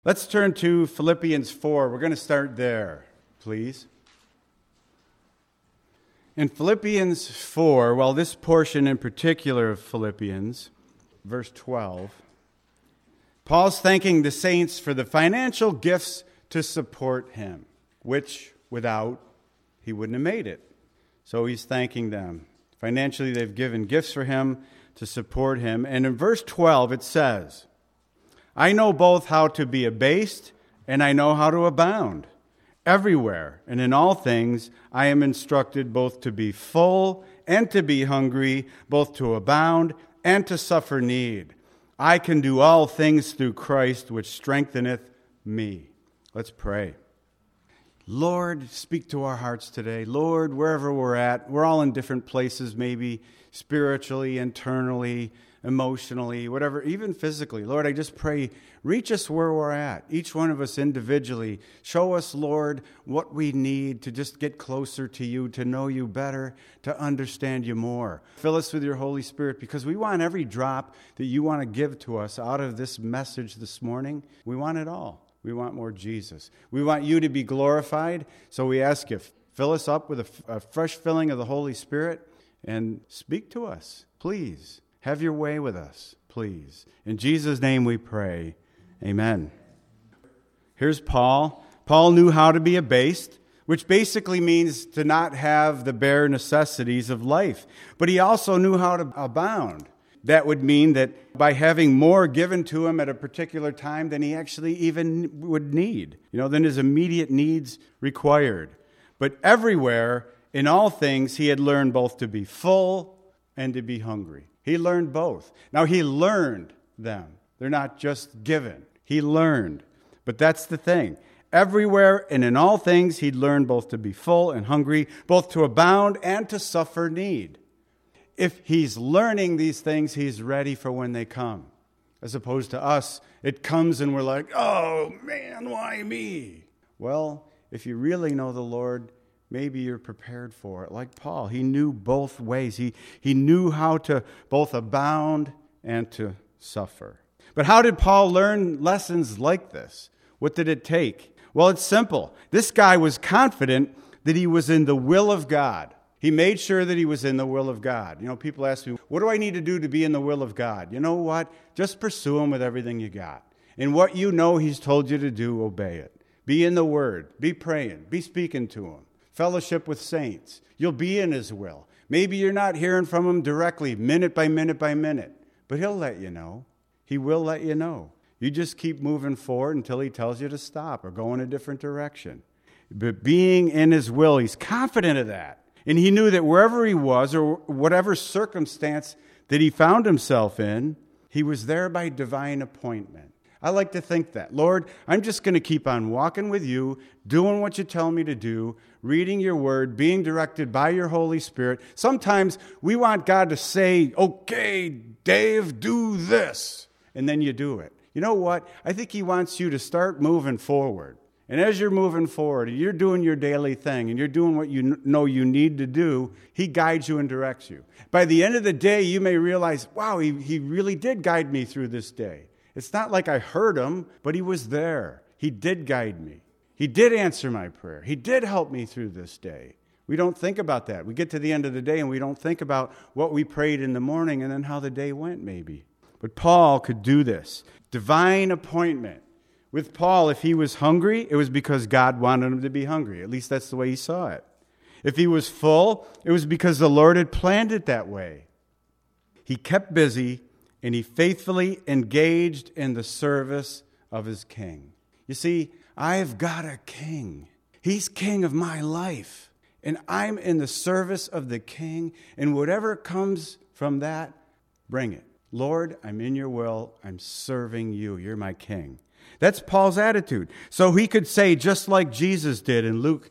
Let's turn to Philippians 4. We're going to start there, please. In Philippians 4, well, this portion in particular of Philippians, verse 12, Paul's thanking the saints for the financial gifts to support him, which without, he wouldn't have made it. So he's thanking them. Financially, they've given gifts for him to support him. And in verse 12, it says, I know both how to be abased and I know how to abound. Everywhere and in all things I am instructed both to be full and to be hungry, both to abound and to suffer need. I can do all things through Christ, which strengtheneth me. Let's pray. Lord, speak to our hearts today. Lord, wherever we're at, we're all in different places, maybe spiritually, internally, emotionally, whatever, even physically. Lord, I just pray, reach us where we're at, each one of us individually. Show us, Lord, what we need to just get closer to you, to know you better, to understand you more. Fill us with your Holy Spirit, because we want every drop that you want to give to us out of this message this morning. We want it all. We want more Jesus. We want you to be glorified, so we ask you, fill us up with a fresh filling of the Holy Spirit and speak to us, please. Have your way with us, please. In Jesus' name we pray. Amen. Here's Paul. Paul knew how to be abased, which basically means to not have the bare necessities of life. But he also knew how to abound. That would mean that by having more given to him at a particular time than he actually even would need, than his immediate needs required. But everywhere, in all things, he had learned both to be full and to be hungry. He learned both. Now, he learned them. They're not just given. He learned. But that's the thing. Everywhere and in all things, he'd learned both to be full and hungry, both to abound and to suffer need. If he's learning these things, he's ready for when they come. As opposed to us, it comes and we're like, oh, man, why me? Well, if you really know the Lord, maybe you're prepared for it. Like Paul, he knew both ways. He knew how to both abound and to suffer. But how did Paul learn lessons like this? What did it take? Well, it's simple. This guy was confident that he was in the will of God. He made sure that he was in the will of God. People ask me, what do I need to do to be in the will of God? You know what? Just pursue him with everything you got. And what you know he's told you to do, obey it. Be in the Word. Be praying. Be speaking to him. Fellowship with saints. You'll be in his will. Maybe you're not hearing from him directly, minute by minute by minute, but he'll let you know. He will let you know. You just keep moving forward until he tells you to stop or go in a different direction. But being in his will, he's confident of that. And he knew that wherever he was or whatever circumstance that he found himself in, he was there by divine appointment. I like to think that, Lord, I'm just going to keep on walking with you, doing what you tell me to do, reading your word, being directed by your Holy Spirit. Sometimes we want God to say, okay, Dave, do this, and then you do it. You know what? I think he wants you to start moving forward. And as you're moving forward, and you're doing your daily thing, and you're doing what you know you need to do, he guides you and directs you. By the end of the day, you may realize, wow, he really did guide me through this day. It's not like I heard him, but he was there. He did guide me. He did answer my prayer. He did help me through this day. We don't think about that. We get to the end of the day and we don't think about what we prayed in the morning and then how the day went maybe. But Paul could do this. Divine appointment. With Paul, if he was hungry, it was because God wanted him to be hungry. At least that's the way he saw it. If he was full, it was because the Lord had planned it that way. He kept busy and he faithfully engaged in the service of his king. You see, I've got a king. He's king of my life. And I'm in the service of the king. And whatever comes from that, bring it. Lord, I'm in your will. I'm serving you. You're my king. That's Paul's attitude. So he could say, just like Jesus did in Luke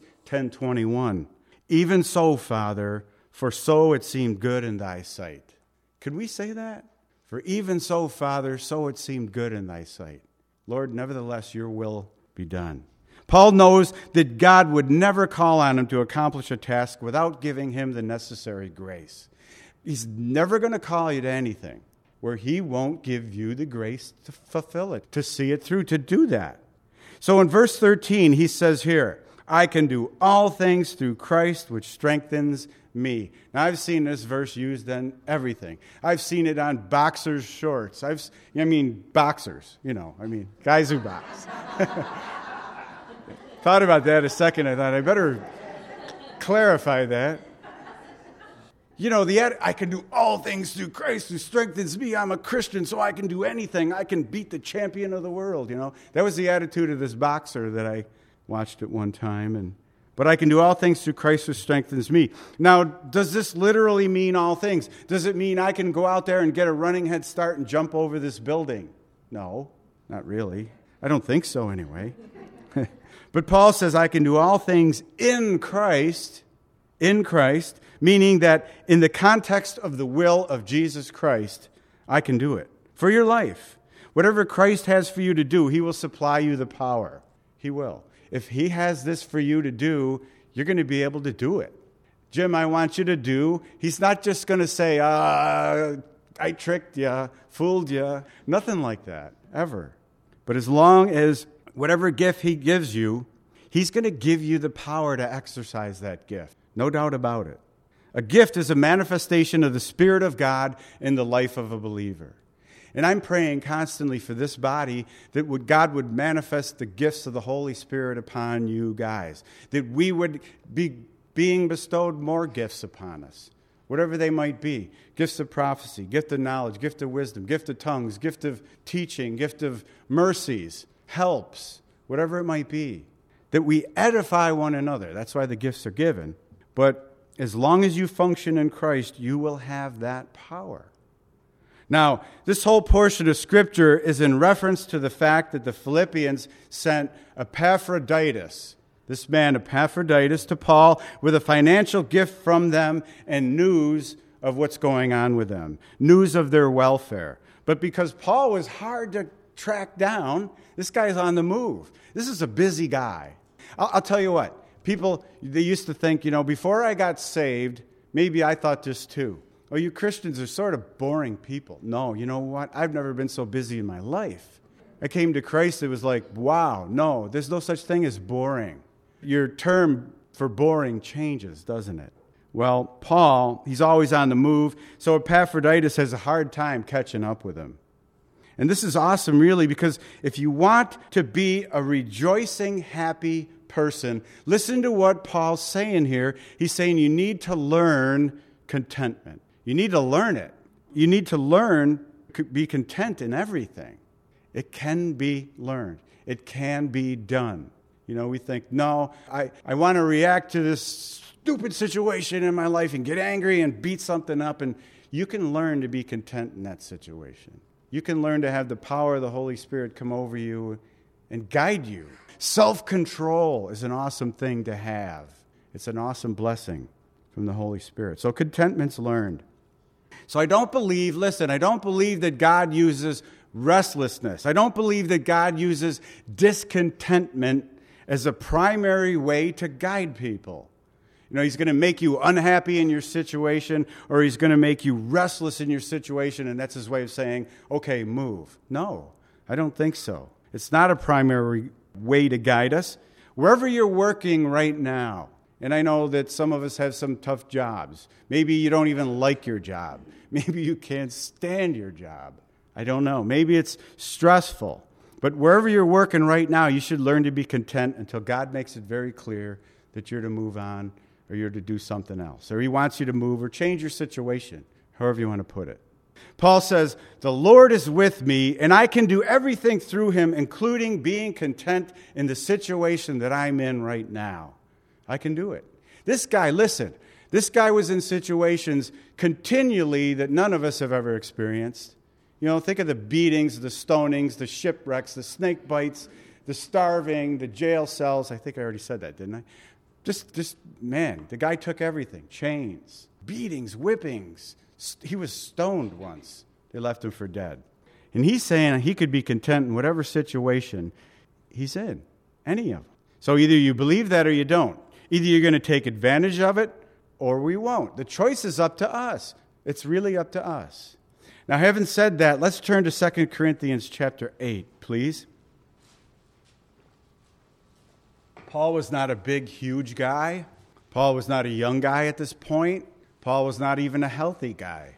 10:21, even so, Father, for so it seemed good in thy sight. Could we say that? For even so, Father, so it seemed good in thy sight. Lord, nevertheless, your will be done. Paul knows that God would never call on him to accomplish a task without giving him the necessary grace. He's never going to call you to anything where he won't give you the grace to fulfill it, to see it through, to do that. So in verse 13, he says here, I can do all things through Christ, which strengthens me. Now, I've seen this verse used in everything. I've seen it on boxers' shorts. Boxers, guys who box. Thought about that a second. I thought I better clarify that. I can do all things through Christ who strengthens me. I'm a Christian, so I can do anything. I can beat the champion of the world, That was the attitude of this boxer that I watched at one time. But I can do all things through Christ who strengthens me. Now, does this literally mean all things? Does it mean I can go out there and get a running head start and jump over this building? No, not really. I don't think so anyway. But Paul says I can do all things in Christ, meaning that in the context of the will of Jesus Christ, I can do it. For your life, whatever Christ has for you to do, he will supply you the power. He will. If he has this for you to do, you're going to be able to do it. Jim, I want you to do. He's not just going to say, I tricked you, fooled you. Nothing like that, ever. But as long as whatever gift he gives you, he's going to give you the power to exercise that gift. No doubt about it. A gift is a manifestation of the Spirit of God in the life of a believer. And I'm praying constantly for this body that God would manifest the gifts of the Holy Spirit upon you guys. That we would be being bestowed more gifts upon us, whatever they might be. Gifts of prophecy, gift of knowledge, gift of wisdom, gift of tongues, gift of teaching, gift of mercies, helps, whatever it might be. That we edify one another. That's why the gifts are given. But as long as you function in Christ, you will have that power. Now, this whole portion of Scripture is in reference to the fact that the Philippians sent Epaphroditus, this man Epaphroditus, to Paul with a financial gift from them and news of what's going on with them, news of their welfare. But because Paul was hard to track down, this guy's on the move. This is a busy guy. I'll tell you what, people, they used to think, before I got saved, maybe I thought this too. Oh, you Christians are sort of boring people. No, you know what? I've never been so busy in my life. I came to Christ, it was like, wow, no, there's no such thing as boring. Your term for boring changes, doesn't it? Well, Paul, he's always on the move, so Epaphroditus has a hard time catching up with him. And this is awesome, really, because if you want to be a rejoicing, happy person, listen to what Paul's saying here. He's saying you need to learn contentment. You need to learn it. You need to learn to be content in everything. It can be learned. It can be done. We think, no, I want to react to this stupid situation in my life and get angry and beat something up. And you can learn to be content in that situation. You can learn to have the power of the Holy Spirit come over you and guide you. Self-control is an awesome thing to have. It's an awesome blessing from the Holy Spirit. So contentment's learned. So I don't believe that God uses restlessness. I don't believe that God uses discontentment as a primary way to guide people. He's going to make you unhappy in your situation, or he's going to make you restless in your situation, and that's his way of saying, okay, move. No, I don't think so. It's not a primary way to guide us. Wherever you're working right now, and I know that some of us have some tough jobs. Maybe you don't even like your job. Maybe you can't stand your job. I don't know. Maybe it's stressful. But wherever you're working right now, you should learn to be content until God makes it very clear that you're to move on or you're to do something else. Or he wants you to move or change your situation, however you want to put it. Paul says, the Lord is with me, and I can do everything through him, including being content in the situation that I'm in right now. I can do it. This guy, listen, this guy was in situations continually that none of us have ever experienced. Think of the beatings, the stonings, the shipwrecks, the snake bites, the starving, the jail cells. I think I already said that, didn't I? Man, the guy took everything. Chains, beatings, whippings. He was stoned once. They left him for dead. And he's saying he could be content in whatever situation he's in, any of them. So either you believe that or you don't. Either you're going to take advantage of it or we won't. The choice is up to us. It's really up to us. Now, having said that, let's turn to 2 Corinthians chapter 8, please. Paul was not a big, huge guy. Paul was not a young guy at this point. Paul was not even a healthy guy.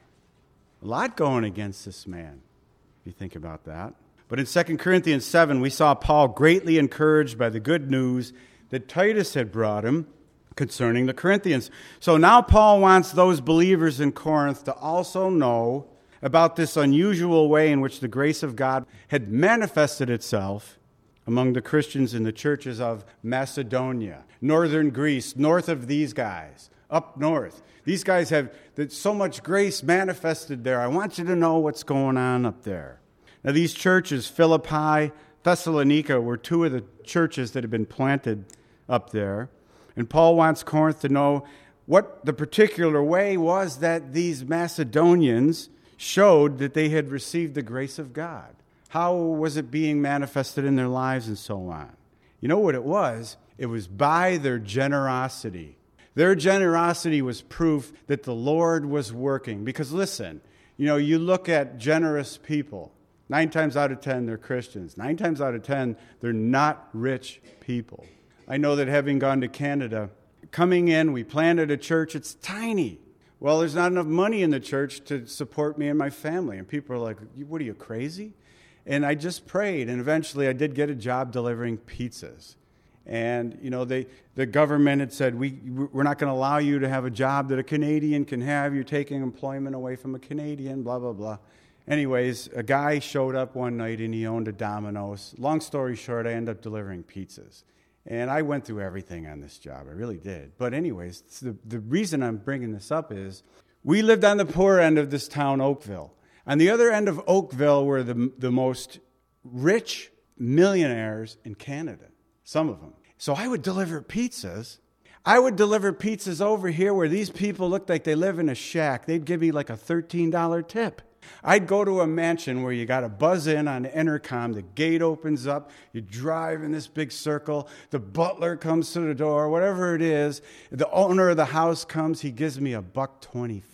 A lot going against this man, if you think about that. But in 2 Corinthians 7, we saw Paul greatly encouraged by the good news that Titus had brought him concerning the Corinthians. So now Paul wants those believers in Corinth to also know about this unusual way in which the grace of God had manifested itself among the Christians in the churches of Macedonia, northern Greece, north of these guys, up north. These guys have so much grace manifested there. I want you to know what's going on up there. Now, these churches, Philippi, Thessalonica, were two of the churches that had been planted up there. And Paul wants Corinth to know what the particular way was that these Macedonians showed that they had received the grace of God. How was it being manifested in their lives and so on? You know what it was? It was by their generosity. Their generosity was proof that the Lord was working. Because listen, you look at generous people. 9 times out of 10, they're Christians. 9 times out of 10, they're not rich people. I know that having gone to Canada, coming in, we planted a church. It's tiny. Well, there's not enough money in the church to support me and my family. And people are like, what are you, crazy? And I just prayed, and eventually I did get a job delivering pizzas. And, the government had said, we're not going to allow you to have a job that a Canadian can have. You're taking employment away from a Canadian, blah, blah, blah. Anyways, a guy showed up one night, and he owned a Domino's. Long story short, I ended up delivering pizzas. And I went through everything on this job. I really did. But anyways, the reason I'm bringing this up is we lived on the poor end of this town, Oakville. On the other end of Oakville were the most rich millionaires in Canada, some of them. So I would deliver pizzas. I would deliver pizzas over here where these people looked like they live in a shack. They'd give me like a $13 tip. I'd go to a mansion where you got to buzz in on the intercom. The gate opens up. You drive in this big circle. The butler comes to the door, whatever it is. The owner of the house comes. He gives me $1.25.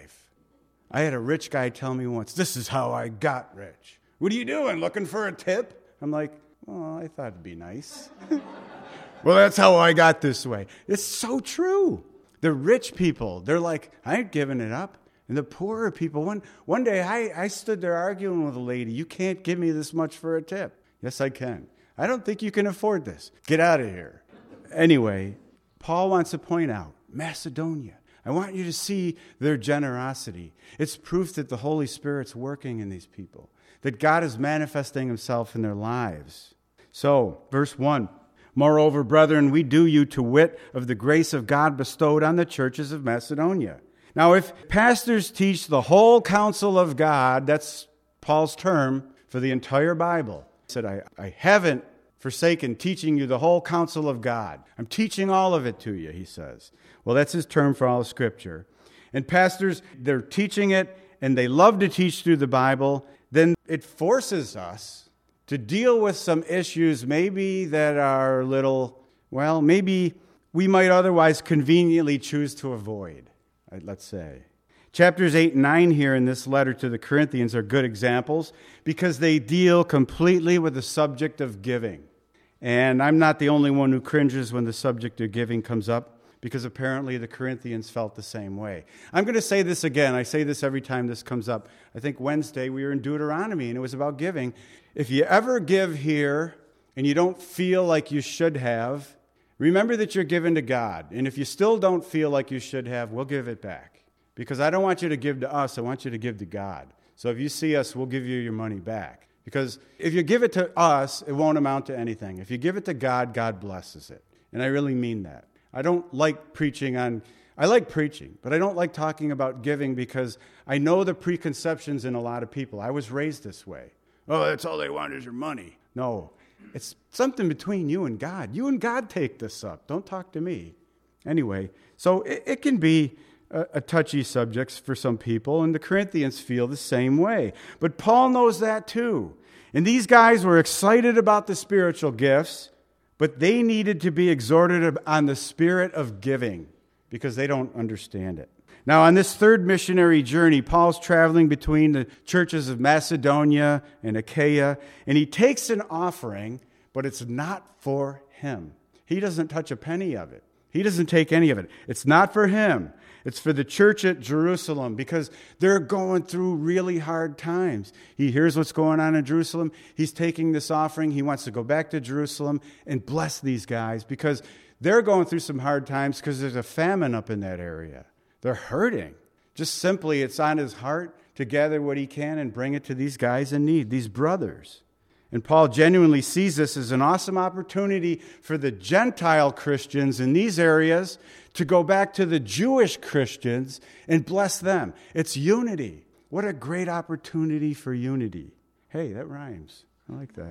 I had a rich guy tell me once, this is how I got rich. What are you doing, looking for a tip? I'm like, oh, I thought it'd be nice. Well, that's how I got this way. It's so true. The rich people, they're like, I ain't giving it up. And the poorer people, one day I stood there arguing with a lady, you can't give me this much for a tip. Yes, I can. I don't think you can afford this. Get out of here. Anyway, Paul wants to point out, Macedonia. I want you to see their generosity. It's proof that the Holy Spirit's working in these people, that God is manifesting himself in their lives. So, verse 1, moreover, brethren, we do you to wit of the grace of God bestowed on the churches of Macedonia. Now, if pastors teach the whole counsel of God, that's Paul's term for the entire Bible. He said, I haven't forsaken teaching you the whole counsel of God. I'm teaching all of it to you, he says. Well, that's his term for all of Scripture. And pastors, they're teaching it, and they love to teach through the Bible. Then it forces us to deal with some issues maybe that are maybe we might otherwise conveniently choose to avoid, let's say. Chapters 8 and 9 here in this letter to the Corinthians are good examples because they deal completely with the subject of giving. And I'm not the only one who cringes when the subject of giving comes up, because apparently the Corinthians felt the same way. I'm going to say this again. I say this every time this comes up. I think Wednesday we were in Deuteronomy, and it was about giving. If you ever give here and you don't feel like you should have, remember that you're giving to God. And if you still don't feel like you should have, we'll give it back. Because I don't want you to give to us. I want you to give to God. So if you see us, we'll give you your money back. Because if you give it to us, it won't amount to anything. If you give it to God, God blesses it. And I really mean that. I don't like preaching I like preaching, but I don't like talking about giving because I know the preconceptions in a lot of people. I was raised this way. Oh, that's all they want is your money. No, it's something between you and God. You and God take this up. Don't talk to me. Anyway, so it can be a touchy subject for some people, and the Corinthians feel the same way. But Paul knows that too. And these guys were excited about the spiritual gifts, but they needed to be exhorted on the spirit of giving because they don't understand it. Now, on this third missionary journey, Paul's traveling between the churches of Macedonia and Achaia, and he takes an offering, but it's not for him. He doesn't touch a penny of it. He doesn't take any of it. It's not for him. It's for the church at Jerusalem because they're going through really hard times. He hears what's going on in Jerusalem. He's taking this offering. He wants to go back to Jerusalem and bless these guys because they're going through some hard times because there's a famine up in that area. They're hurting. Just simply, it's on his heart to gather what he can and bring it to these guys in need, these brothers. And Paul genuinely sees this as an awesome opportunity for the Gentile Christians in these areas to go back to the Jewish Christians and bless them. It's unity. What a great opportunity for unity. Hey, that rhymes. I like that.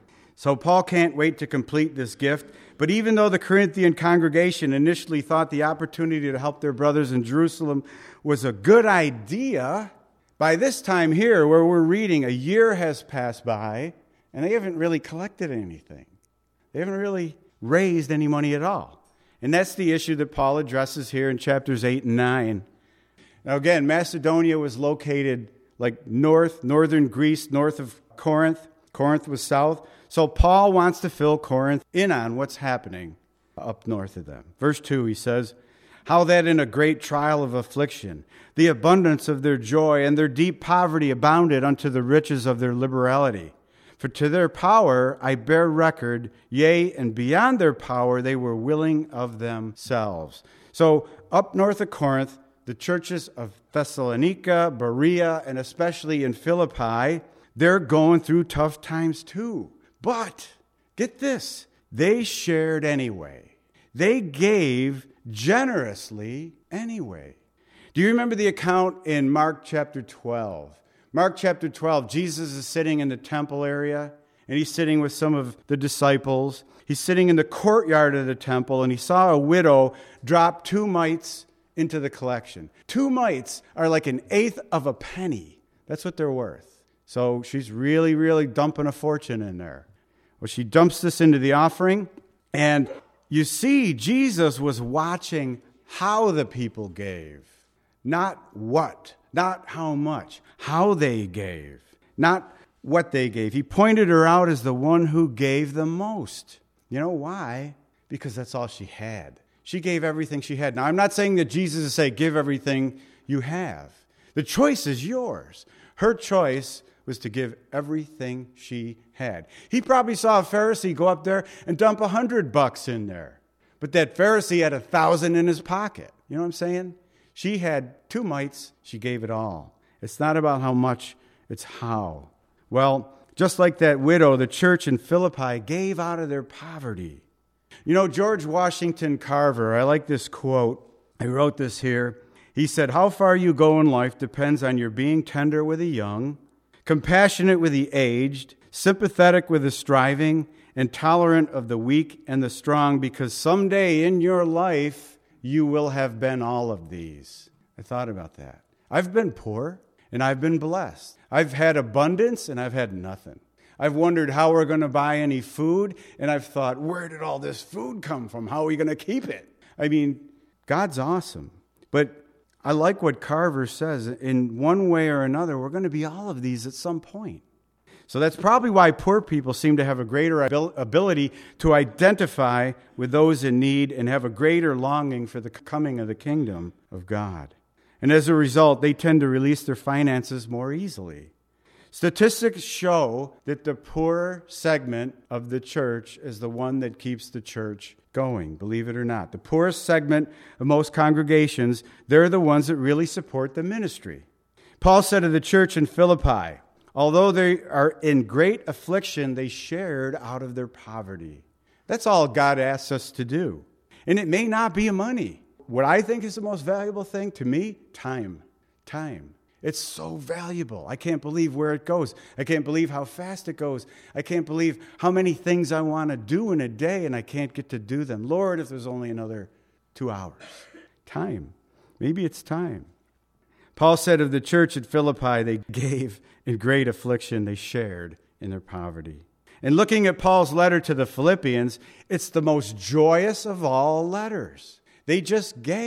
So Paul can't wait to complete this gift. But even though the Corinthian congregation initially thought the opportunity to help their brothers in Jerusalem was a good idea, by this time here where we're reading, a year has passed by, and they haven't really collected anything. They haven't really raised any money at all. And that's the issue that Paul addresses here in chapters 8 and 9. Now again, Macedonia was located like northern Greece, north of Corinth. Corinth was south. So Paul wants to fill Corinth in on what's happening up north of them. Verse 2, he says, "How that in a great trial of affliction, the abundance of their joy and their deep poverty abounded unto the riches of their liberality. For to their power I bear record, yea, and beyond their power they were willing of themselves." So up north of Corinth, the churches of Thessalonica, Berea, and especially in Philippi, they're going through tough times too. But, get this, they shared anyway. They gave generously anyway. Do you remember the account in Mark chapter 12? Mark chapter 12, Jesus is sitting in the temple area, and he's sitting with some of the disciples. He's sitting in the courtyard of the temple, and he saw a widow drop 2 mites into the collection. 2 mites are like an eighth of a penny. That's what they're worth. So she's really, really dumping a fortune in there. Well, she dumps this into the offering, and you see, Jesus was watching how the people gave. Not what, not how much, how they gave, not what they gave. He pointed her out as the one who gave the most. You know why? Because that's all she had. She gave everything she had. Now, I'm not saying that Jesus is saying, give everything you have. The choice is yours. Her choice was to give everything she had. He probably saw a Pharisee go up there and dump $100 in there. But that Pharisee had 1,000 in his pocket. You know what I'm saying? She had 2 mites. She gave it all. It's not about how much, it's how. Well, just like that widow, the church in Philippi gave out of their poverty. You know, George Washington Carver, I like this quote. I wrote this here. He said, "How far you go in life depends on your being tender with the young, compassionate with the aged, sympathetic with the striving, and tolerant of the weak and the strong, because someday in your life you will have been all of these." I thought about that. I've been poor, and I've been blessed. I've had abundance, and I've had nothing. I've wondered how we're going to buy any food, and I've thought, where did all this food come from? How are we going to keep it? I mean, God's awesome. But I like what Carver says. In one way or another, we're going to be all of these at some point. So that's probably why poor people seem to have a greater ability to identify with those in need and have a greater longing for the coming of the kingdom of God. And as a result, they tend to release their finances more easily. Statistics show that the poor segment of the church is the one that keeps the church going, believe it or not. The poorest segment of most congregations, they're the ones that really support the ministry. Paul said of the church in Philippi, although they are in great affliction, they shared out of their poverty. That's all God asks us to do. And it may not be money. What I think is the most valuable thing to me, time. Time. It's so valuable. I can't believe where it goes. I can't believe how fast it goes. I can't believe how many things I want to do in a day and I can't get to do them. Lord, if there's only another 2 hours. Time. Maybe it's time. Paul said of the church at Philippi, they gave in great affliction. They shared in their poverty. And looking at Paul's letter to the Philippians, it's the most joyous of all letters. They just gave.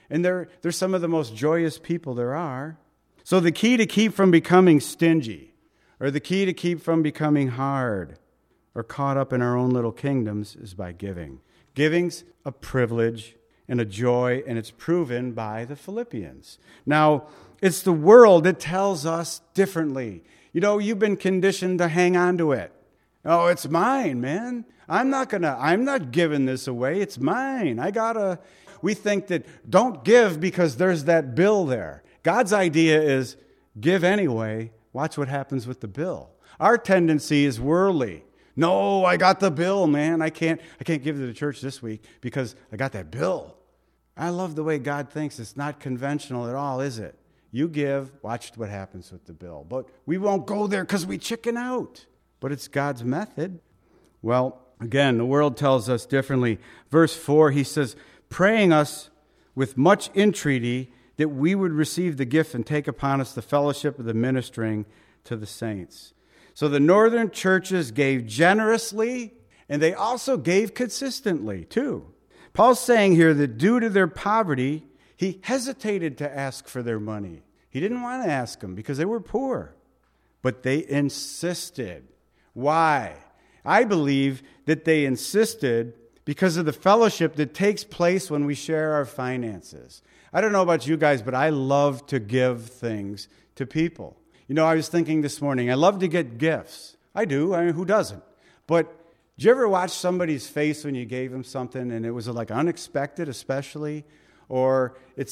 And they're some of the most joyous people there are. So the key to keep from becoming stingy, or the key to keep from becoming hard or caught up in our own little kingdoms, is by giving. Giving's a privilege and a joy, and it's proven by the Philippians. Now, it's the world that tells us differently. You know, you've been conditioned to hang on to it. Oh, it's mine, man. I'm not giving this away. It's mine. We think that don't give because there's that bill there. God's idea is give anyway. Watch what happens with the bill. Our tendency is worldly. No, I got the bill, man. I can't give to the church this week because I got that bill. I love the way God thinks. It's not conventional at all, is it? You give, watch what happens with the bill. But we won't go there because we chicken out. But it's God's method. Well, again, the world tells us differently. Verse 4, he says, praying us with much entreaty that we would receive the gift and take upon us the fellowship of the ministering to the saints. So the northern churches gave generously, and they also gave consistently, too. Paul's saying here that due to their poverty, he hesitated to ask for their money. He didn't want to ask them because they were poor. But they insisted. Why? I believe that they insisted because of the fellowship that takes place when we share our finances. I don't know about you guys, but I love to give things to people. You know, I was thinking this morning, I love to get gifts. I do. I mean, who doesn't? But did you ever watch somebody's face when you gave them something and it was like unexpected, especially? Or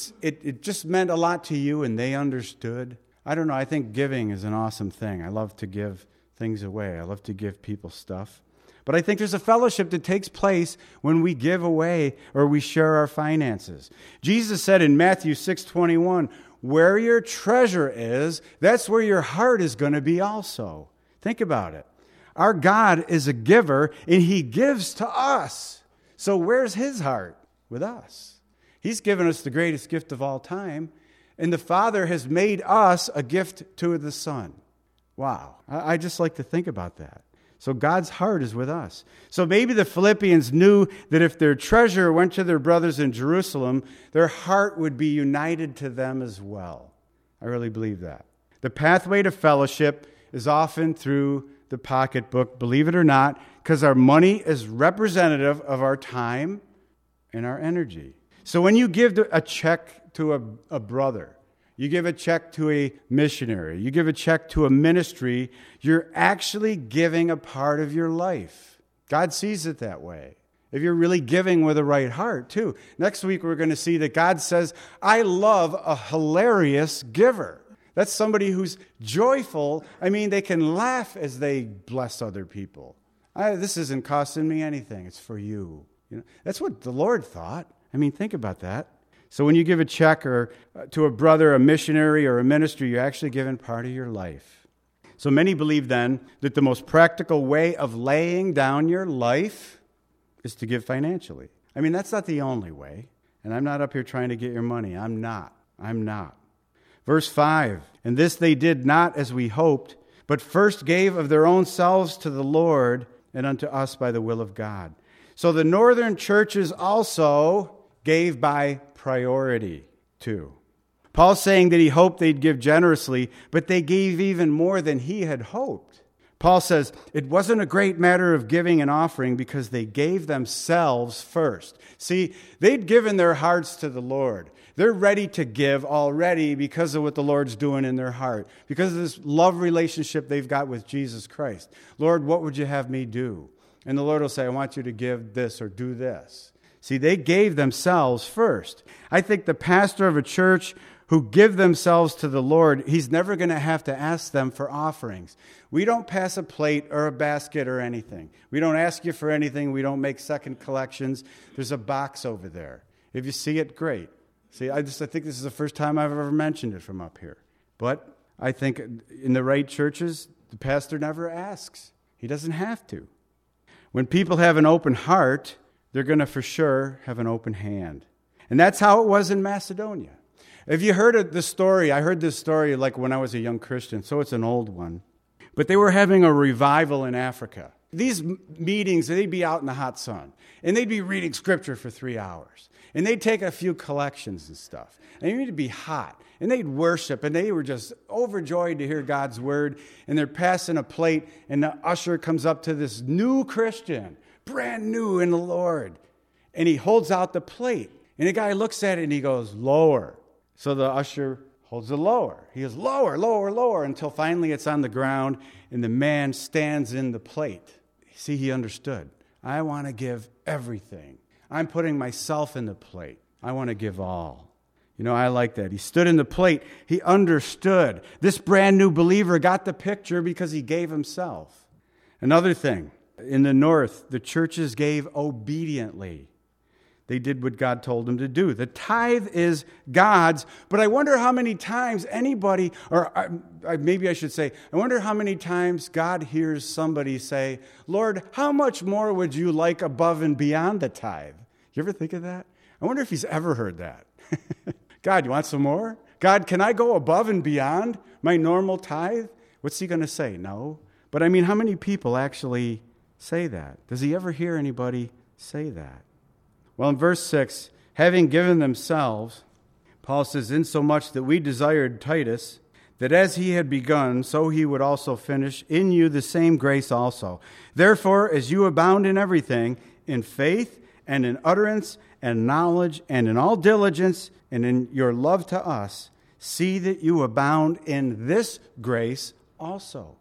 it just meant a lot to you and they understood? I don't know. I think giving is an awesome thing. I love to give things away. I love to give people stuff. But I think there's a fellowship that takes place when we give away or we share our finances. Jesus said in Matthew 6:21, where your treasure is, that's where your heart is going to be also. Think about it. Our God is a giver, and he gives to us. So where's his heart? With us. He's given us the greatest gift of all time, and the Father has made us a gift to the Son. Wow. I just like to think about that. So God's heart is with us. So maybe the Philippians knew that if their treasure went to their brothers in Jerusalem, their heart would be united to them as well. I really believe that. The pathway to fellowship is often through the pocketbook, believe it or not, because our money is representative of our time and our energy. So when you give a check to a brother, you give a check to a missionary, you give a check to a ministry, you're actually giving a part of your life. God sees it that way. If you're really giving with a right heart, too. Next week, we're going to see that God says, I love a hilarious giver. That's somebody who's joyful. I mean, they can laugh as they bless other people. This isn't costing me anything. It's for you. That's what the Lord thought. I mean, think about that. So when you give a check or to a brother, a missionary, or a ministry, you're actually giving part of your life. So many believe then that the most practical way of laying down your life is to give financially. I mean, that's not the only way. And I'm not up here trying to get your money. I'm not. Verse 5, and this they did not as we hoped, but first gave of their own selves to the Lord and unto us by the will of God. So the northern churches also gave by priority too. Paul's saying that he hoped they'd give generously, but they gave even more than he had hoped. Paul says it wasn't a great matter of giving and offering because they gave themselves first. See, they'd given their hearts to the Lord. They're ready to give already because of what the Lord's doing in their heart, because of this love relationship they've got with Jesus Christ. Lord, what would you have me do? And the Lord will say, I want you to give this or do this. See, they gave themselves first. I think the pastor of a church who give themselves to the Lord, he's never going to have to ask them for offerings. We don't pass a plate or a basket or anything. We don't ask you for anything. We don't make second collections. There's a box over there. If you see it, great. See, I think this is the first time I've ever mentioned it from up here. But I think in the right churches, the pastor never asks. He doesn't have to. When people have an open heart, they're going to for sure have an open hand. And that's how it was in Macedonia. If you heard the story, I heard this story like when I was a young Christian, so it's an old one. But they were having a revival in Africa. these meetings, they'd be out in the hot sun, and they'd be reading scripture for 3 hours, and they'd take a few collections and stuff, and it'd be hot, and they'd worship, and they were just overjoyed to hear God's word, and they're passing a plate, and the usher comes up to this new Christian, brand new in the Lord, and he holds out the plate, and the guy looks at it, and he goes, lower. So the usher holds it lower. He goes, lower, lower, lower, until finally it's on the ground, and the man stands in the plate. See, he understood. I want to give everything. I'm putting myself in the plate. I want to give all. You know, I like that. He stood in the plate. He understood. This brand new believer got the picture because he gave himself. Another thing, in the north, the churches gave obediently. They did what God told them to do. The tithe is God's, but I wonder how many times anybody, or maybe I should say, I wonder how many times God hears somebody say, Lord, how much more would you like above and beyond the tithe? You ever think of that? I wonder if he's ever heard that. God, you want some more? God, can I go above and beyond my normal tithe? What's he going to say? No. But I mean, how many people actually say that? Does he ever hear anybody say that? Well, in verse 6, having given themselves, Paul says, insomuch that we desired Titus, that as he had begun, so he would also finish in you the same grace also. Therefore, as you abound in everything, in faith and in utterance and knowledge and in all diligence and in your love to us, see that you abound in this grace also.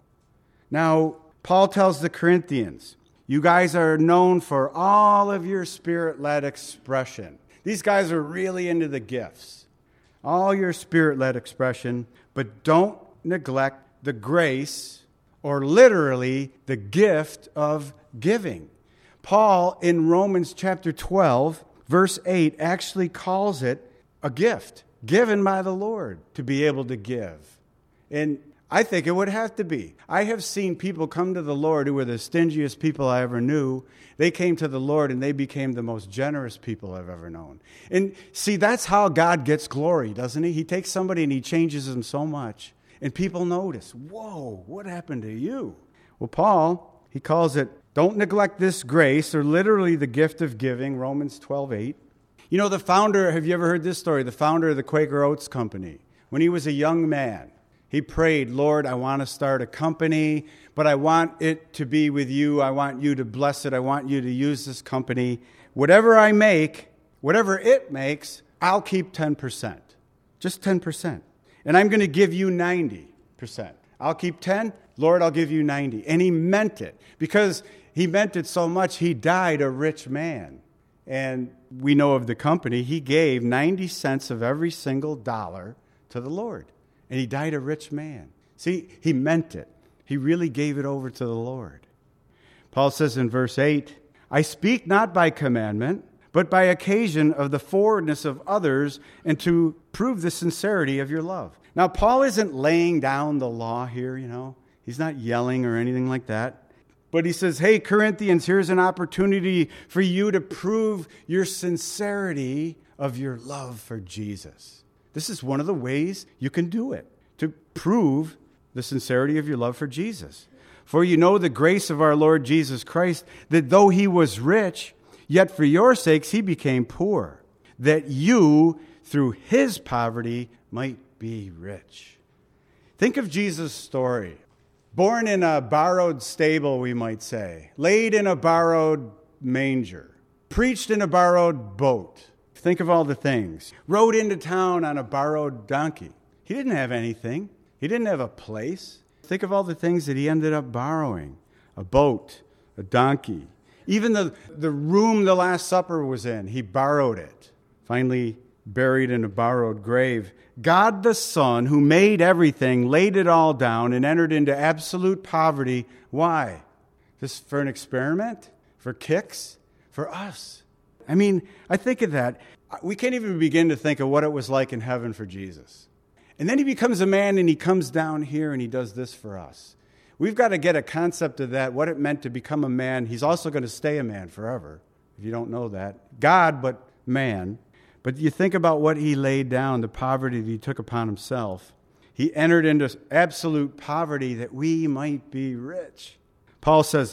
Now, Paul tells the Corinthians, you guys are known for all of your spirit-led expression. These guys are really into the gifts. All your spirit-led expression, but don't neglect the grace, or literally the gift of giving. Paul, in Romans chapter 12, verse 8, actually calls it a gift given by the Lord to be able to give. And I think it would have to be. I have seen people come to the Lord who were the stingiest people I ever knew. They came to the Lord and they became the most generous people I've ever known. And see, that's how God gets glory, doesn't he? He takes somebody and he changes them so much. And people notice, whoa, what happened to you? Well, Paul, he calls it, don't neglect this grace, or literally the gift of giving, Romans 12:8. You know, the founder, have you ever heard this story? The founder of the Quaker Oats Company, when he was a young man, he prayed, Lord, I want to start a company, but I want it to be with you. I want you to bless it. I want you to use this company. Whatever I make, whatever it makes, I'll keep 10%. Just 10%. And I'm going to give you 90%. I'll keep 10. Lord, I'll give you 90. And he meant it. Because he meant it so much, he died a rich man. And we know of the company, he gave 90 cents of every single dollar to the Lord. And he died a rich man. See, he meant it. He really gave it over to the Lord. Paul says in verse 8, I speak not by commandment, but by occasion of the forwardness of others, and to prove the sincerity of your love. Now, Paul isn't laying down the law here, you know. He's not yelling or anything like that. But he says, hey, Corinthians, here's an opportunity for you to prove your sincerity of your love for Jesus. This is one of the ways you can do it, to prove the sincerity of your love for Jesus. For you know the grace of our Lord Jesus Christ, that though he was rich, yet for your sakes he became poor, that you, through his poverty, might be rich. Think of Jesus' story. Born in a borrowed stable, we might say. Laid in a borrowed manger. Preached in a borrowed boat. Think of all the things. Rode into town on a borrowed donkey. He didn't have anything. He didn't have a place. Think of all the things that he ended up borrowing. A boat, a donkey. Even the room the Last Supper was in, he borrowed it. Finally buried in a borrowed grave. God the Son, who made everything, laid it all down and entered into absolute poverty. Why? Just for an experiment? For kicks? For us? I mean, I think of that. We can't even begin to think of what it was like in heaven for Jesus. And then he becomes a man and he comes down here and he does this for us. We've got to get a concept of that, what it meant to become a man. He's also going to stay a man forever, if you don't know that. God, but man. But you think about what he laid down, the poverty that he took upon himself. He entered into absolute poverty that we might be rich. Paul says,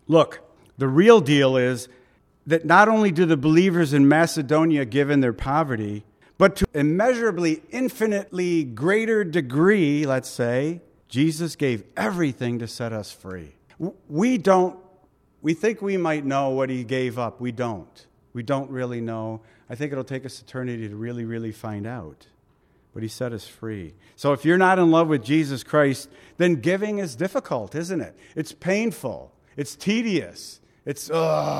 Look, the real deal is that not only do the believers in Macedonia give in their poverty, but to immeasurably, infinitely greater degree, let's say, Jesus gave everything to set us free. We think we might know what he gave up. We don't. We don't really know. I think it'll take us eternity to really, really find out. But he set us free. So if you're not in love with Jesus Christ, then giving is difficult, isn't it? It's painful. It's tedious. It's,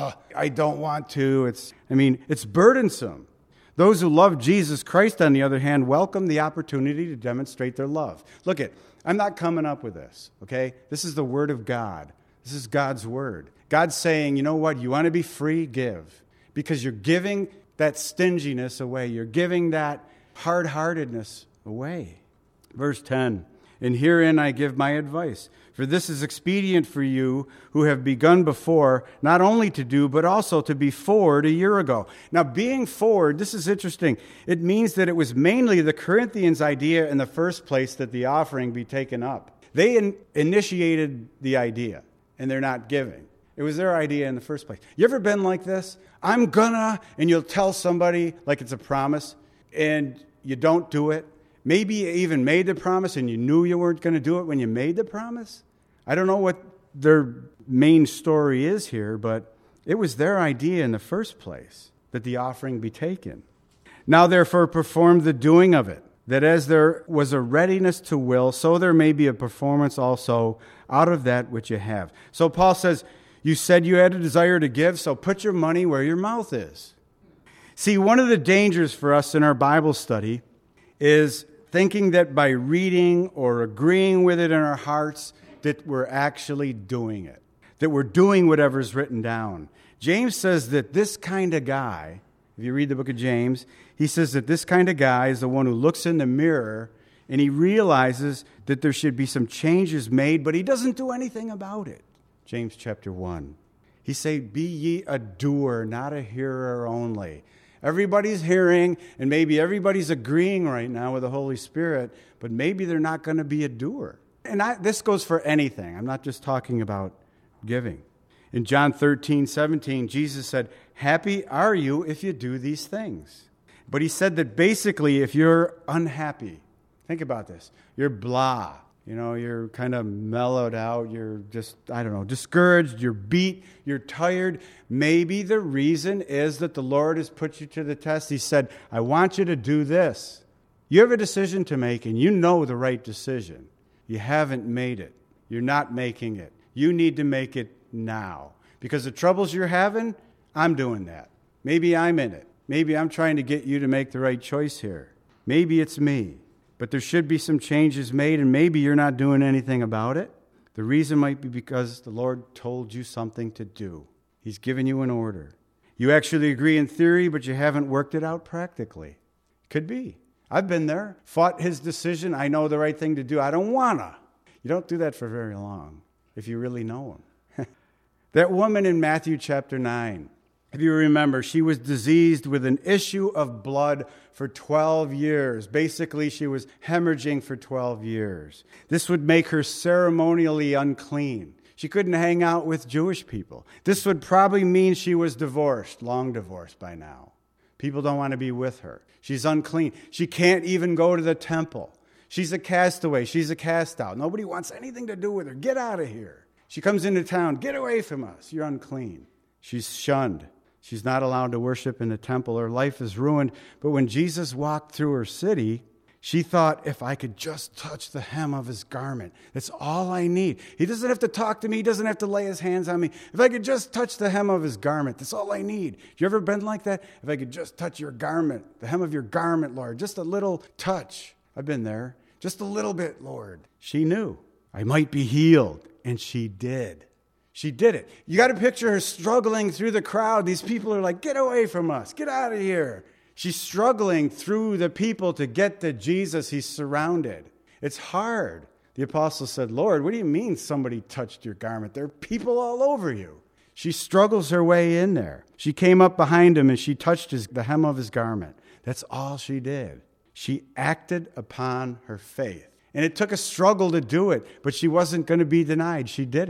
I don't want to. It's burdensome. Those who love Jesus Christ, on the other hand, welcome the opportunity to demonstrate their love. Look I'm not coming up with this, okay? This is the Word of God. This is God's Word. God's saying, you know what? You want to be free? Give. Because you're giving that stinginess away. You're giving that hard-heartedness away. Verse 10, and herein I give my advice. For this is expedient for you who have begun before, not only to do, but also to be forward a year ago. Now, being forward, this is interesting. It means that it was mainly the Corinthians' idea in the first place that the offering be taken up. They initiated the idea, and they're not giving. It was their idea in the first place. You ever been like this? I'm gonna, and you'll tell somebody like it's a promise, and you don't do it. Maybe you even made the promise and you knew you weren't going to do it when you made the promise. I don't know what their main story is here, but it was their idea in the first place that the offering be taken. Now, therefore, perform the doing of it, that as there was a readiness to will, so there may be a performance also out of that which you have. So Paul says, you said you had a desire to give, so put your money where your mouth is. See, one of the dangers for us in our Bible study is thinking that by reading or agreeing with it in our hearts that we're actually doing it, that we're doing whatever's written down. James says that this kind of guy, if you read the book of James, he says that this kind of guy is the one who looks in the mirror and he realizes that there should be some changes made, but he doesn't do anything about it. James chapter 1. He say, be ye a doer, not a hearer only. Everybody's hearing, and maybe everybody's agreeing right now with the Holy Spirit, but maybe they're not going to be a doer. And this goes for anything. I'm not just talking about giving. In John 13:17, Jesus said, happy are you if you do these things. But he said that basically if you're unhappy, think about this, you're blah. You're kind of mellowed out. You're just, discouraged. You're beat. You're tired. Maybe the reason is that the Lord has put you to the test. He said, I want you to do this. You have a decision to make, and you know the right decision. You haven't made it. You're not making it. You need to make it now. Because the troubles you're having, I'm doing that. Maybe I'm in it. Maybe I'm trying to get you to make the right choice here. Maybe it's me. But there should be some changes made, and maybe you're not doing anything about it. The reason might be because the Lord told you something to do. He's given you an order. You actually agree in theory, but you haven't worked it out practically. Could be. I've been there, fought his decision. I know the right thing to do. I don't wanna. You don't do that for very long if you really know him. That woman in Matthew chapter 9, if you remember, she was diseased with an issue of blood for 12 years. Basically, she was hemorrhaging for 12 years. This would make her ceremonially unclean. She couldn't hang out with Jewish people. This would probably mean she was divorced, long divorced by now. People don't want to be with her. She's unclean. She can't even go to the temple. She's a castaway. She's a cast out. Nobody wants anything to do with her. Get out of here. She comes into town. Get away from us. You're unclean. She's shunned. She's not allowed to worship in the temple. Her life is ruined. But when Jesus walked through her city, she thought, if I could just touch the hem of his garment, that's all I need. He doesn't have to talk to me. He doesn't have to lay his hands on me. If I could just touch the hem of his garment, that's all I need. You ever been like that? If I could just touch your garment, the hem of your garment, Lord, just a little touch. I've been there. Just a little bit, Lord. She knew I might be healed, and she did. She did it. You got to picture her struggling through the crowd. These people are like, get away from us. Get out of here. She's struggling through the people to get to Jesus. He's surrounded. It's hard. The apostle said, Lord, what do you mean somebody touched your garment? There are people all over you. She struggles her way in there. She came up behind him and she touched the hem of his garment. That's all she did. She acted upon her faith. And it took a struggle to do it, but she wasn't going to be denied. She did it.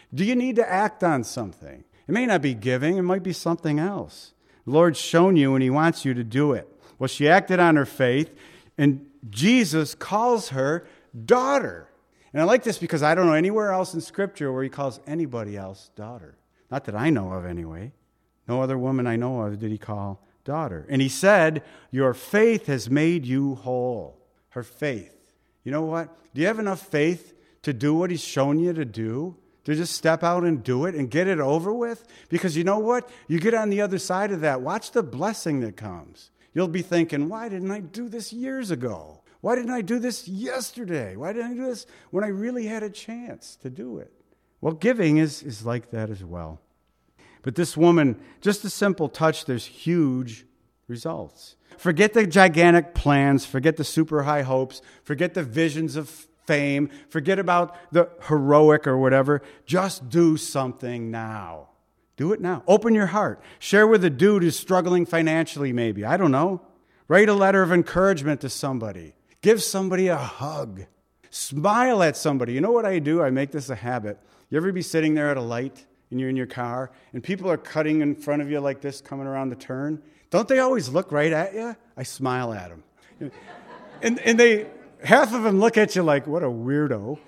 Do you need to act on something? It may not be giving. It might be something else. The Lord's shown you and he wants you to do it. Well, she acted on her faith, and Jesus calls her daughter. And I like this because I don't know anywhere else in Scripture where he calls anybody else daughter. Not that I know of anyway. No other woman I know of did he call daughter. And he said, your faith has made you whole. Her faith. You know what? Do you have enough faith to do what he's shown you to do? To just step out and do it and get it over with? Because you know what? You get on the other side of that. Watch the blessing that comes. You'll be thinking, why didn't I do this years ago? Why didn't I do this yesterday? Why didn't I do this when I really had a chance to do it? Well, giving is like that as well. But this woman, just a simple touch, there's huge results. Forget the gigantic plans. Forget the super high hopes. Forget the visions of fame. Forget about the heroic or whatever. Just do something now. Do it now. Open your heart. Share with a dude who's struggling financially maybe. I don't know. Write a letter of encouragement to somebody. Give somebody a hug. Smile at somebody. You know what I do? I make this a habit. You ever be sitting there at a light and you're in your car and people are cutting in front of you like this coming around the turn? Don't they always look right at you? I smile at them. And they, half of them look at you like, what a weirdo.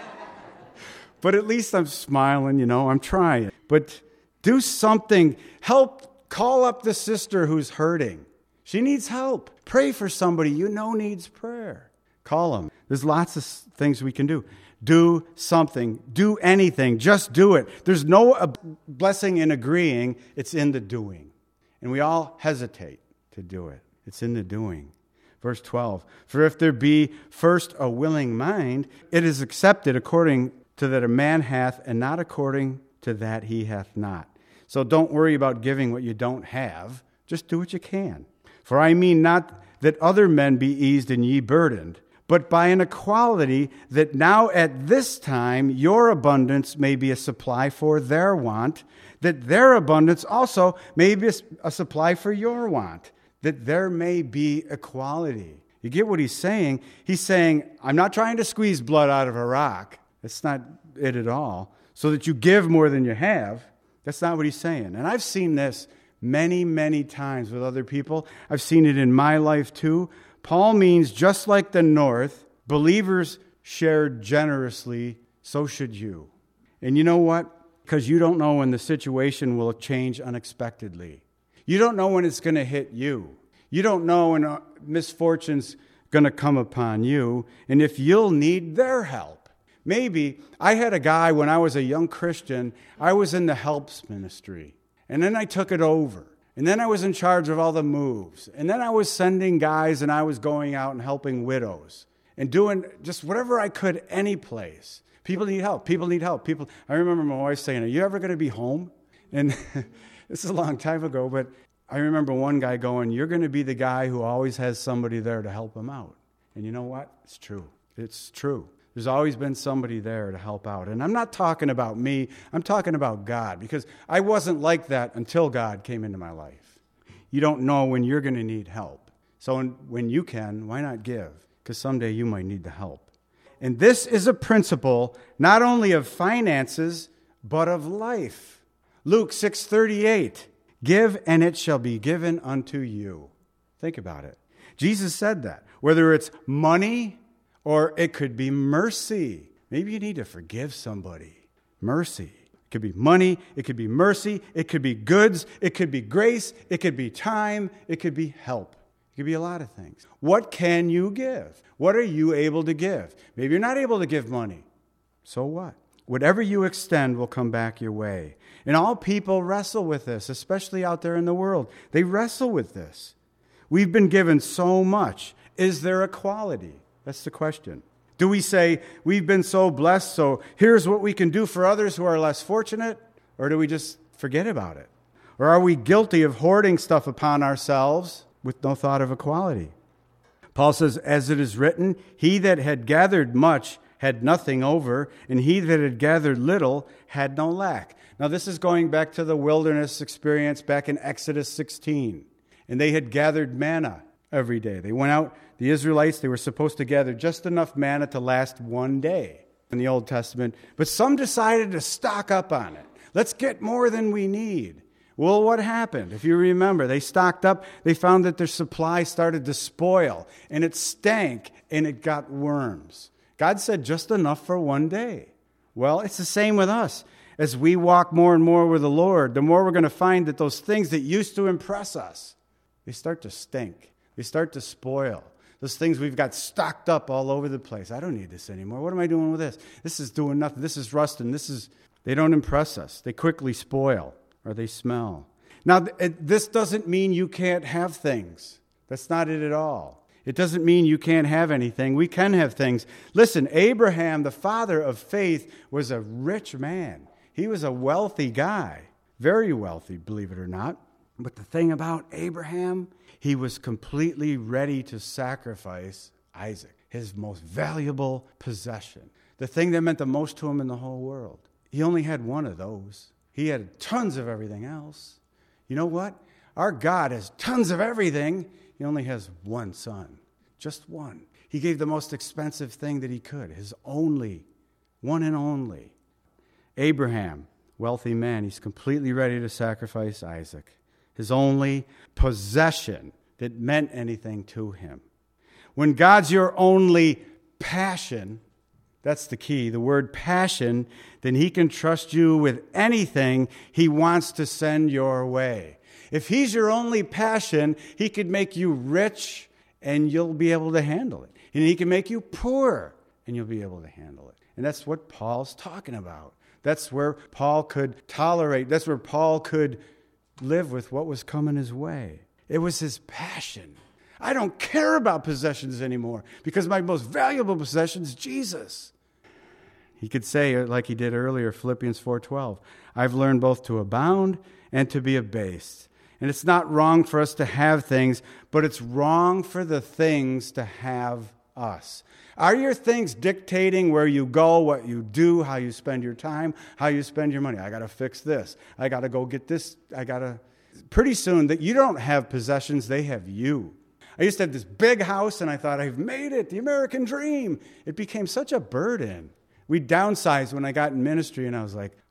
But at least I'm smiling, I'm trying. But do something. Help call up the sister who's hurting. She needs help. Pray for somebody you know needs prayer. Call them. There's lots of things we can do. Do something. Do anything. Just do it. There's no blessing in agreeing. It's in the doing. And we all hesitate to do it. It's in the doing. Verse 12. For if there be first a willing mind, it is accepted according to that a man hath, and not according to that he hath not. So don't worry about giving what you don't have. Just do what you can. For I mean not that other men be eased and ye burdened, but by an equality that now at this time your abundance may be a supply for their want, that their abundance also may be a supply for your want, that there may be equality. You get what he's saying? He's saying, I'm not trying to squeeze blood out of a rock. That's not it at all. So that you give more than you have. That's not what he's saying. And I've seen this many, many times with other people. I've seen it in my life too. Paul means just like the north, believers shared generously, so should you. And you know what? Because you don't know when the situation will change unexpectedly. You don't know when it's going to hit you. You don't know when misfortune's going to come upon you, and if you'll need their help. Maybe I had a guy when I was a young Christian, I was in the helps ministry. And then I took it over. And then I was in charge of all the moves. And then I was sending guys and I was going out and helping widows. And doing just whatever I could any place. People need help. People need help. I remember my wife saying, are you ever going to be home? And this is a long time ago, but I remember one guy going, you're going to be the guy who always has somebody there to help him out. And you know what? It's true. It's true. There's always been somebody there to help out. And I'm not talking about me. I'm talking about God, because I wasn't like that until God came into my life. You don't know when you're going to need help. So when you can, why not give? Because someday you might need the help. And this is a principle not only of finances, but of life. Luke 6:38, give and it shall be given unto you. Think about it. Jesus said that. Whether it's money, or it could be mercy. Maybe you need to forgive somebody. Mercy. It could be money. It could be mercy. It could be goods. It could be grace. It could be time. It could be help. It could be a lot of things. What can you give? What are you able to give? Maybe you're not able to give money. So what? Whatever you extend will come back your way. And all people wrestle with this, especially out there in the world. They wrestle with this. We've been given so much. Is there equality? That's the question. Do we say, we've been so blessed, so here's what we can do for others who are less fortunate? Or do we just forget about it? Or are we guilty of hoarding stuff upon ourselves with no thought of equality? Paul says, as it is written, he that had gathered much had nothing over, and he that had gathered little had no lack. Now this is going back to the wilderness experience back in Exodus 16. And they had gathered manna every day. They went out, the Israelites, they were supposed to gather just enough manna to last one day. in the Old Testament, but some decided to stock up on it. Let's get more than we need. Well, what happened? If you remember, they stocked up. They found that their supply started to spoil, and it stank, and it got worms. God said just enough for one day. Well, it's the same with us. As we walk more and more with the Lord, the more we're going to find that those things that used to impress us, they start to stink. They start to spoil. Those things we've got stocked up all over the place. I don't need this anymore. What am I doing with this? This is doing nothing. This is rusting. They don't impress us. They quickly spoil. Or they smell. Now, this doesn't mean you can't have things. That's not it at all. It doesn't mean you can't have anything. We can have things. Listen, Abraham, the father of faith, was a rich man. He was a wealthy guy. Very wealthy, believe it or not. But the thing about Abraham, he was completely ready to sacrifice Isaac, his most valuable possession, the thing that meant the most to him in the whole world. He only had one of those. He had tons of everything else. You know what? Our God has tons of everything. He only has one son. Just one. He gave the most expensive thing that he could. His only. One and only. Abraham, wealthy man. He's completely ready to sacrifice Isaac. His only possession that meant anything to him. When God's your only passion, that's the key, the word passion, then he can trust you with anything he wants to send your way. If he's your only passion, he could make you rich and you'll be able to handle it. And he can make you poor and you'll be able to handle it. And that's what Paul's talking about. That's where Paul could tolerate, that's where Paul could live with what was coming his way. It was his passion. I don't care about possessions anymore because my most valuable possession is Jesus. He could say, like he did earlier, Philippians 4:12, I've learned both to abound and to be abased. And it's not wrong for us to have things, but it's wrong for the things to have us. Are your things dictating where you go, what you do, how you spend your time, how you spend your money? I got to fix this. I got to go get this. Pretty soon that you don't have possessions, they have you. I used to have this big house, and I thought, I've made it, the American dream. It became such a burden. We downsized when I got in ministry, and I was like,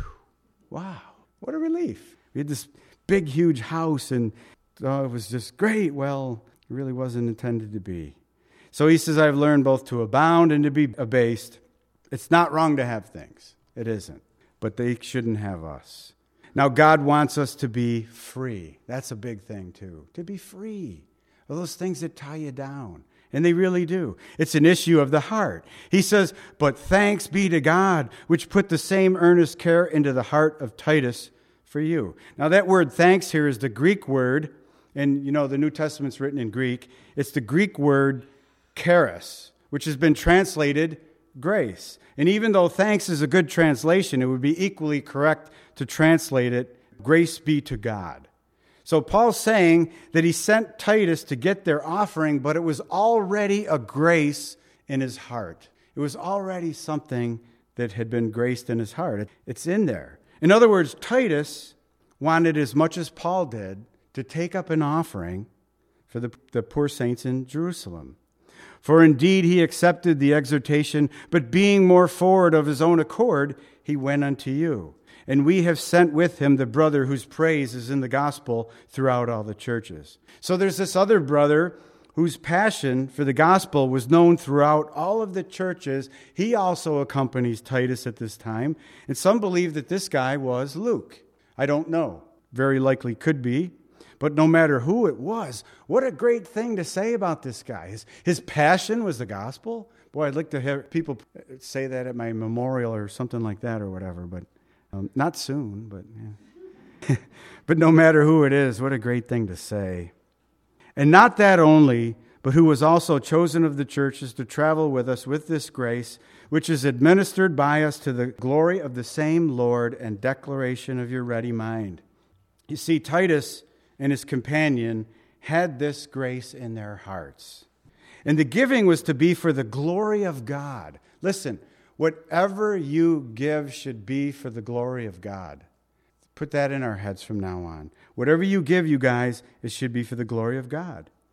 wow, what a relief. We had this big, huge house, and it was just great. Well, it really wasn't intended to be. So he says, I've learned both to abound and to be abased. It's not wrong to have things. It isn't. But they shouldn't have us. Now, God wants us to be free. That's a big thing, too. To be free of those things that tie you down. And they really do. It's an issue of the heart. He says, but thanks be to God, which put the same earnest care into the heart of Titus for you. Now, that word thanks here is the Greek word, and you know, the New Testament's written in Greek. It's the Greek word charis, which has been translated grace. And even though thanks is a good translation, it would be equally correct to translate it, grace be to God. So Paul's saying that he sent Titus to get their offering, but it was already a grace in his heart. It was already something that had been graced in his heart. It's in there. In other words, Titus wanted as much as Paul did to take up an offering for the poor saints in Jerusalem. For indeed he accepted the exhortation, but being more forward of his own accord, he went unto you. And we have sent with him the brother whose praise is in the gospel throughout all the churches. So there's this other brother whose passion for the gospel was known throughout all of the churches. He also accompanies Titus at this time. And some believe that this guy was Luke. I don't know. Very likely could be. But no matter who it was, what a great thing to say about this guy. His passion was the gospel. Boy, I'd like to hear people say that at my memorial or something like that or whatever, but not soon. But yeah. But no matter who it is, what a great thing to say. And not that only, but who was also chosen of the churches to travel with us with this grace, which is administered by us to the glory of the same Lord and declaration of your ready mind. You see, Titus and his companion had this grace in their hearts. And the giving was to be for the glory of God. Listen, whatever you give should be for the glory of God. Put that in our heads from now on. Whatever you give, you guys, it should be for the glory of God.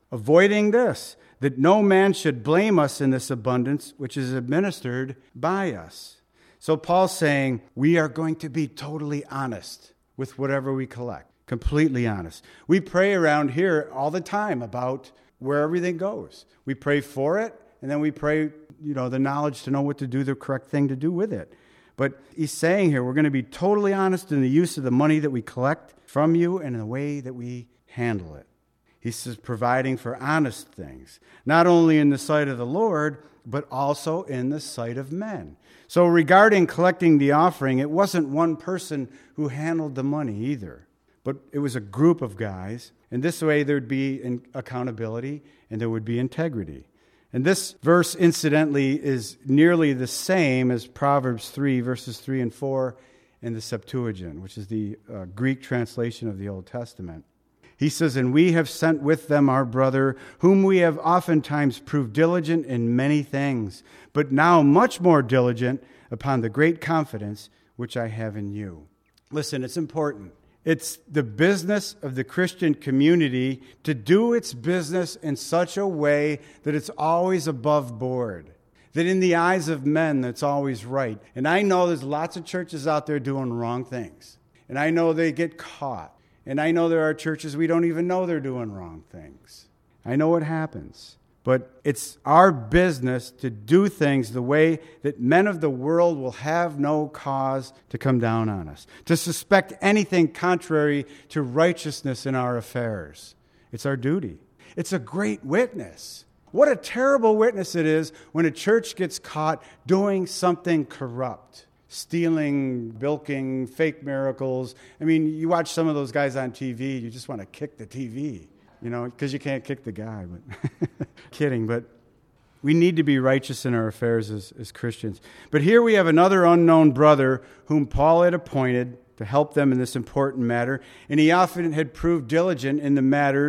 avoiding this, that no man should blame us in this abundance which is administered by us. So Paul's saying we are going to be totally honest with whatever we collect, completely honest. We pray around here all the time about where everything goes. We pray for it, and then we pray, the knowledge to know what to do, the correct thing to do with it. But he's saying here we're going to be totally honest in the use of the money that we collect from you and in the way that we handle it. He says providing for honest things, not only in the sight of the Lord, but also in the sight of men. So regarding collecting the offering, it wasn't one person who handled the money either, but it was a group of guys. And this way there'd be accountability and there would be integrity. And this verse, incidentally, is nearly the same as Proverbs 3, verses 3 and 4 in the Septuagint, which is the Greek translation of the Old Testament. He says, "And we have sent with them our brother, whom we have oftentimes proved diligent in many things, but now much more diligent upon the great confidence which I have in you." Listen, it's important. It's the business of the Christian community to do its business in such a way that it's always above board, that in the eyes of men, that's always right. And I know there's lots of churches out there doing wrong things, and I know they get caught. And I know there are churches we don't even know they're doing wrong things. I know it happens. But it's our business to do things the way that men of the world will have no cause to come down on us, to suspect anything contrary to righteousness in our affairs. It's our duty. It's a great witness. What a terrible witness it is when a church gets caught doing something corrupt. Stealing, bilking, fake miracles. I mean, you watch some of those guys on TV, you just want to kick the TV, because you can't kick the guy. But kidding, but we need to be righteous in our affairs as Christians. But here we have another unknown brother whom Paul had appointed to help them in this important matter, and he often had proved diligent in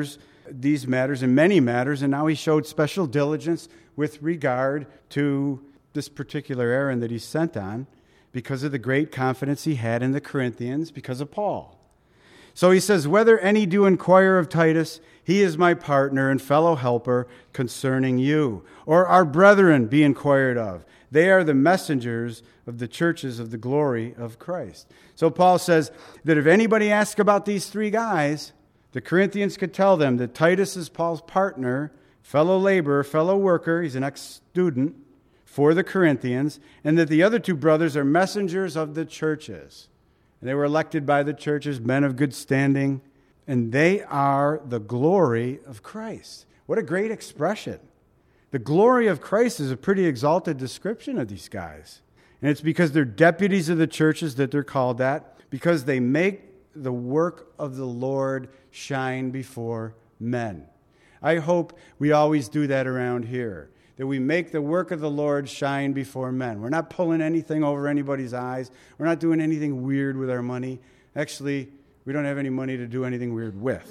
these matters and many matters, and now he showed special diligence with regard to this particular errand that he's sent on, because of the great confidence he had in the Corinthians, because of Paul. So he says, "Whether any do inquire of Titus, he is my partner and fellow helper concerning you. Or our brethren be inquired of. They are the messengers of the churches of the glory of Christ." So Paul says that if anybody asks about these three guys, the Corinthians could tell them that Titus is Paul's partner, fellow laborer, fellow worker. He's an ex-student for the Corinthians, and that the other two brothers are messengers of the churches. And they were elected by the churches, men of good standing, and they are the glory of Christ. What a great expression. The glory of Christ is a pretty exalted description of these guys. And it's because they're deputies of the churches that they're called that, because they make the work of the Lord shine before men. I hope we always do that around here, that we make the work of the Lord shine before men. We're not pulling anything over anybody's eyes. We're not doing anything weird with our money. Actually, we don't have any money to do anything weird with.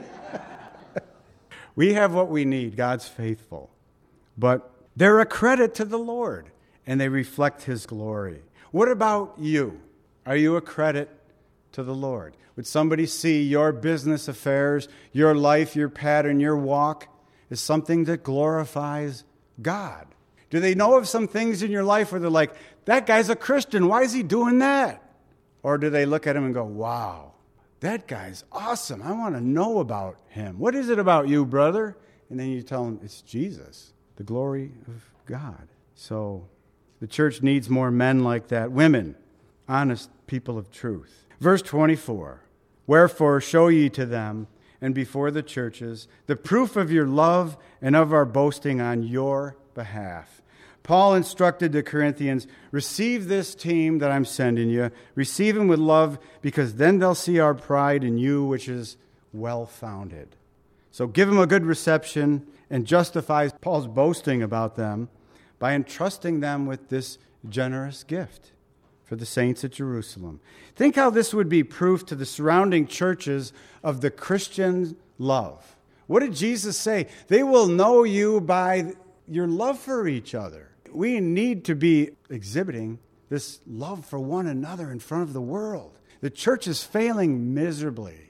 We have what we need. God's faithful. But they're a credit to the Lord, and they reflect His glory. What about you? Are you a credit to the Lord? Would somebody see your business affairs, your life, your pattern, your walk as something that glorifies God? Do they know of some things in your life where they're like, that guy's a Christian, why is he doing that? Or do they look at him and go, wow, that guy's awesome, I want to know about him. What is it about you, brother? And then you tell them, it's Jesus, the glory of God. So the church needs more men like that, women, honest people of truth. Verse 24, "Wherefore show ye to them and before the churches the proof of your love and of our boasting on your behalf." Paul instructed the Corinthians, receive this team that I'm sending you. Receive them with love, because then they'll see our pride in you, which is well-founded. So give them a good reception and justify Paul's boasting about them by entrusting them with this generous gift for the saints at Jerusalem. Think how this would be proof to the surrounding churches of the Christian love. What did Jesus say? They will know you by your love for each other. We need to be exhibiting this love for one another in front of the world. The church is failing miserably.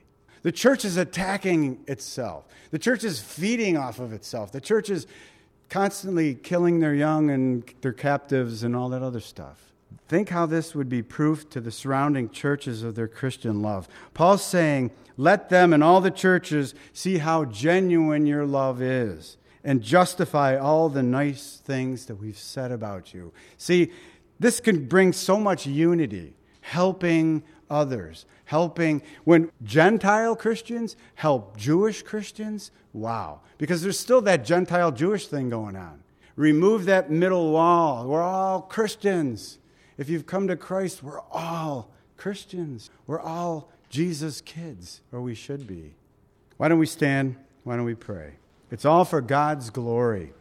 The church is attacking itself. The church is feeding off of itself. The church is constantly killing their young and their captives and all that other stuff. Think how this would be proof to the surrounding churches of their Christian love. Paul's saying, let them and all the churches see how genuine your love is and justify all the nice things that we've said about you. See, this can bring so much unity, helping others, helping when Gentile Christians help Jewish Christians. Wow. Because there's still that Gentile-Jewish thing going on. Remove that middle wall. We're all Christians. If you've come to Christ, we're all Christians. We're all Jesus' kids, or we should be. Why don't we stand? Why don't we pray? It's all for God's glory.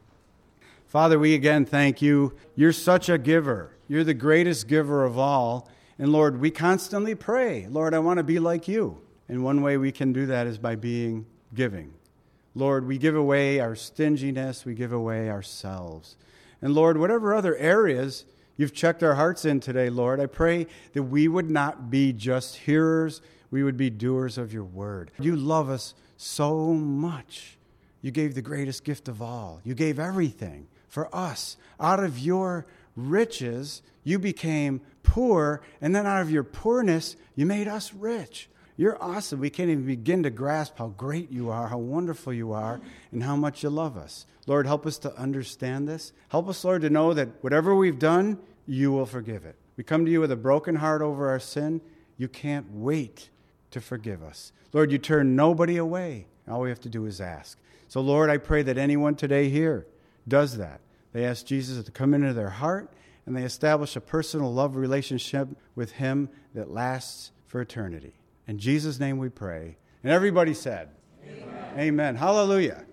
Father, we again thank you. You're such a giver. You're the greatest giver of all. And Lord, we constantly pray, Lord, I want to be like you. And one way we can do that is by being giving. Lord, we give away our stinginess. We give away ourselves. And Lord, whatever other areas you've checked our hearts in today, Lord, I pray that we would not be just hearers. We would be doers of your word. You love us so much. You gave the greatest gift of all. You gave everything for us. Out of your riches, you became poor, and then out of your poorness, you made us rich. You're awesome. We can't even begin to grasp how great you are, how wonderful you are, and how much you love us. Lord, help us to understand this. Help us, Lord, to know that whatever we've done, you will forgive it. We come to you with a broken heart over our sin. You can't wait to forgive us. Lord, you turn nobody away. All we have to do is ask. So, Lord, I pray that anyone today here does that. They ask Jesus to come into their heart, and they establish a personal love relationship with him that lasts for eternity. In Jesus' name we pray. And everybody said, Amen. Amen. Hallelujah.